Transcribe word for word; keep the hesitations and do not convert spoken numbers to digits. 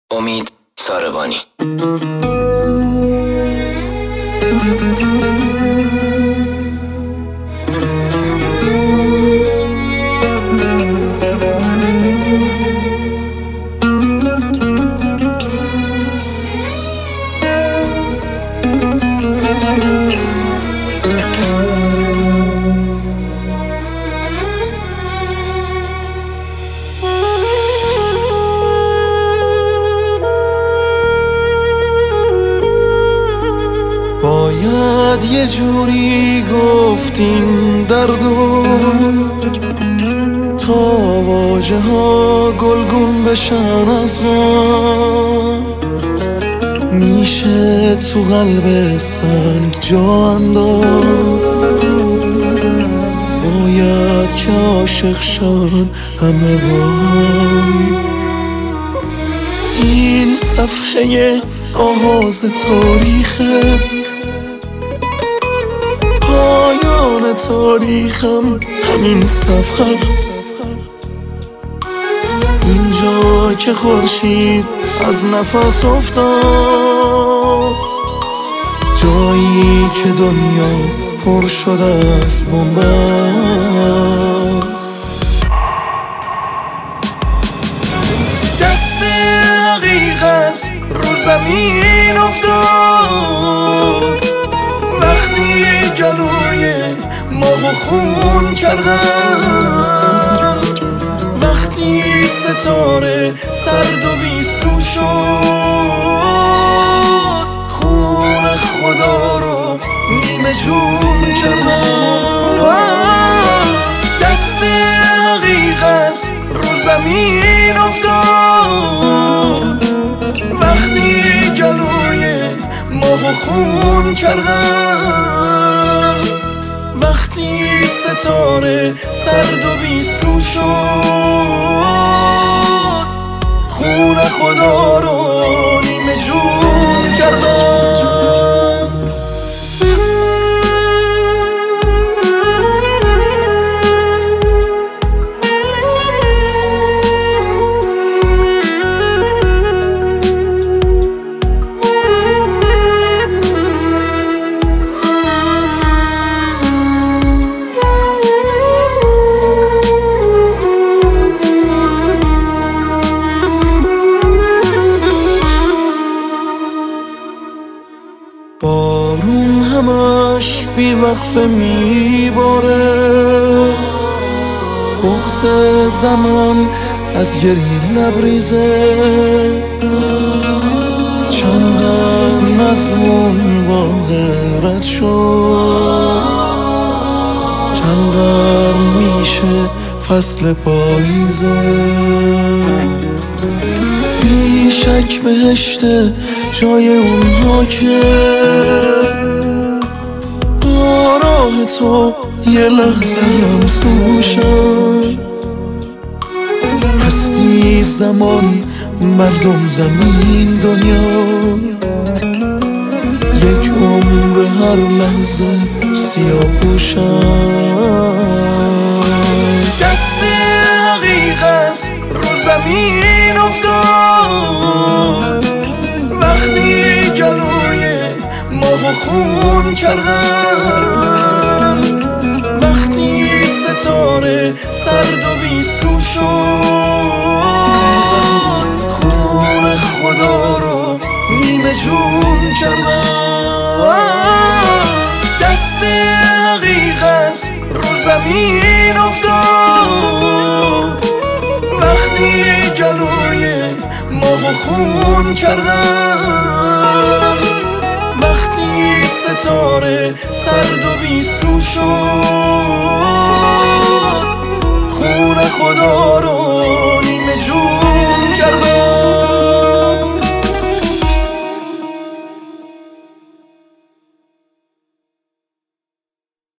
امید ساربانی. باید یه جوری گفتین دردو تا واژه ها گلگون بشن از غم. میشه تو قلب سنگ جا انداخت، باید که عاشق شن همه با هم. این صفحه آغاز تاریخه، پایان تاریخم همین صفحه است. اینجا که خورشید از نفس افتاد، جایی که دنیا پر شده از بنبست. دست حقیقت رو زمین افتاد، وقتی جلوی ماه خون کردن، وقتی ستاره سرد و بیسو شد، خون خدا رو نیمه جون کردن. دست حقیقت رو زمین افتاد، وقتی جلوی ماه خون کردن، وقتی ستاره سرد و بیسو شد، خون خدا رو نیمه جون کردن. بارون همش بی وقفه میباره، بغض زمان از گریه لبریزه. چند قرن از اون واقع رد شد، چند قرن میشه فصل پاییزه. بی شک بهشته جای اونها که با راه تو یه لحظه هم سوشن. هستی زمان مردم زمین دنیا، یک عمر هر لحظه سیاه پوشن. دست حقیقت رو زمین افتاد، وقتی جلوی ماه خون کردن، وقتی ستاره سرد و بیسو شد، خون خدا رو نیمه جون کردن. دست حقیقت رو زمین افتاد، وقتی جلوی ماه خون کردن، وقتی ستاره سرد و بیسو شد، خون خدا رو